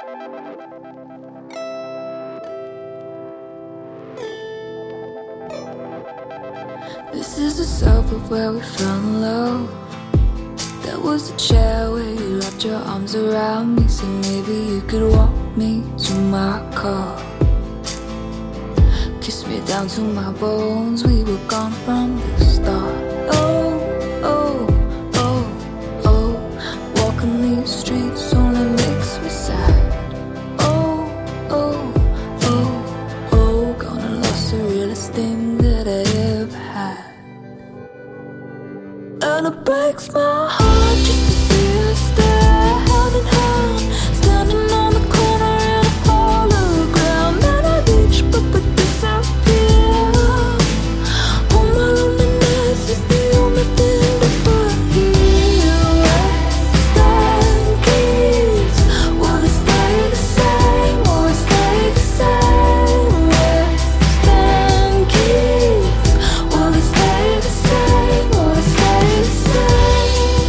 This is the suburb where we fell in love. There was a chair where you wrapped your arms around me, so maybe you could walk me to my car. Kiss me down to my bones, we were gone from the start. Oh, oh, oh, oh, walking these streets only makes me sad. Oh, oh, oh, oh, gonna lose the realest thing that I ever had. And it breaks my heart just to see us there, hand in hand, standing on the corner in a hologram. And I reach but we disappear. Oh, my loneliness is the only thing to forgive. Rest and keys, will it stay the same? Will it stay the same? Rest and keys, will it stay the same? Will it stay the same?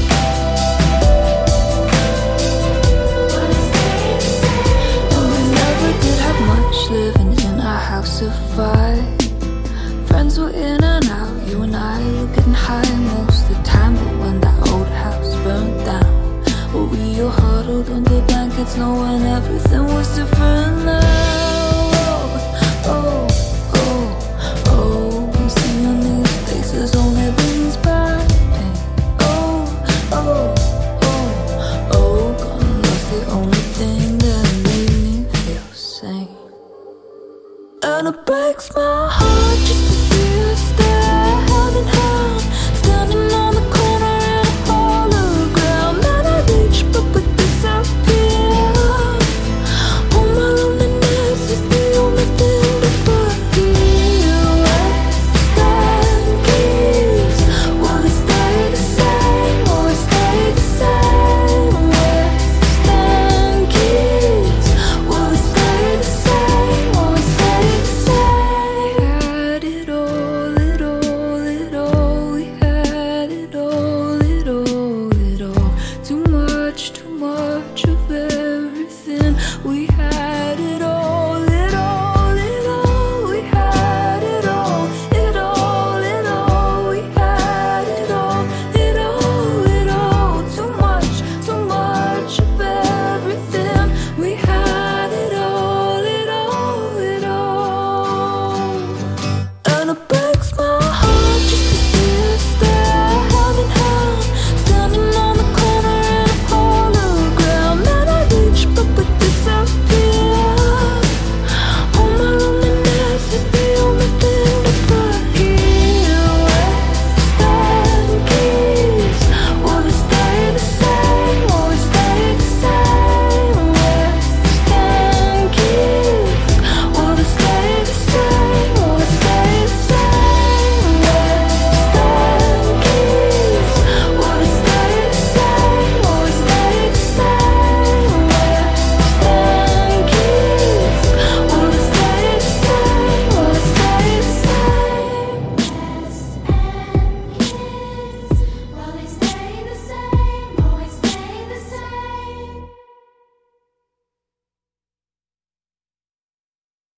And we never did have much living in our house of five. Friends were in and out, you and I were getting high most of the time. But when that old house burned down, well, we all huddled under blankets, knowing everything was different now. Oh, oh, oh, we see on these faces only brings back pain. Oh, oh, oh, oh, gonna lose the only thing that made me feel sane. And it breaks my heart just to see us there, hand in hand, standing on the corner in a hologram. And I reach but we disappear. Oh, my loneliness is the only thing to forgive. Rest and keys, will it stay the same? Will it stay the same? Rest and keys, will it stay the same? Will it stay the same? We had it all, it all, it all. We had it all, it all, it all. Too much of everything. We